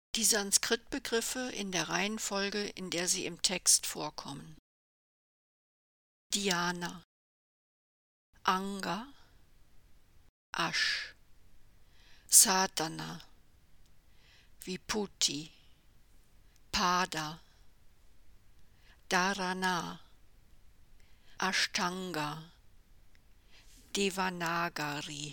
Die Sanskrit-Begriffe in der Reihenfolge, in der sie im Text vorkommen. Dhyana, Anga, Ash, Sadhana, Vibhuti, Pada, Dharana, Ashtanga, Devanagari.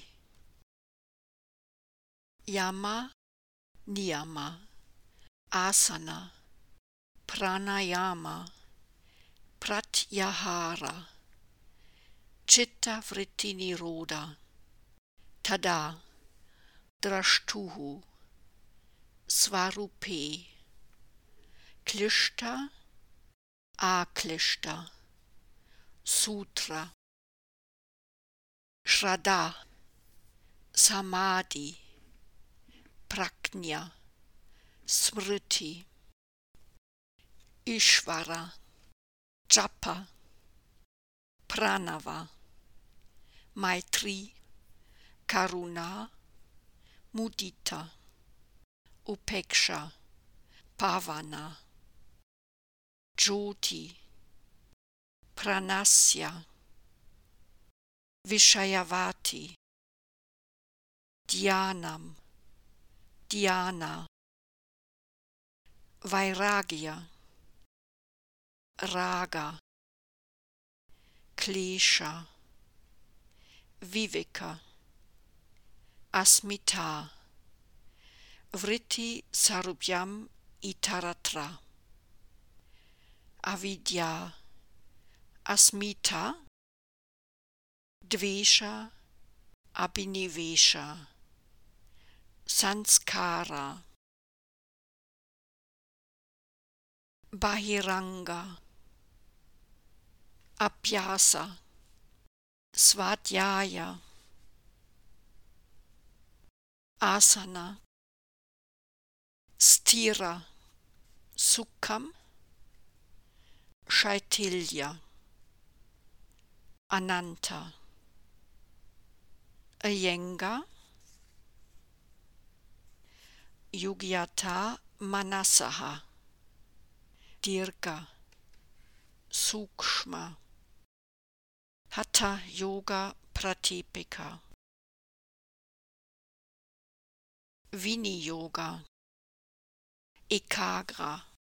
Yama, Niyama, Asana, Pranayama, Pratyahara, Chitta Vritti Nirodha, Tada, Drashtuhu, Svarupe, Klishta, Aklishta, Sutra, Shraddha, Samadhi, Prajna, Smriti, Ishvara, Japa, Pranava, Maitri, Karuna, Mudita, Upeksha, Pavana, Jyoti, Pranasya, Vishayavati, Dhyanam, Dhyana, Vairagya, Raga, Klesha, Viveka, Asmita, Vritti Sarubhyam Itaratra, Avidya, Asmita, Dvesha, Abhinivesha, Sanskara, Bahiranga, Abhyasa, Svadhyaya, Asana, Sthira, Sukham, Shaitilya, Ananta, Iyengar, Yugyata Manasaha, Dirgha, Sukshma, Hatha Yoga Pratipika, Vini Yoga, Ekagra,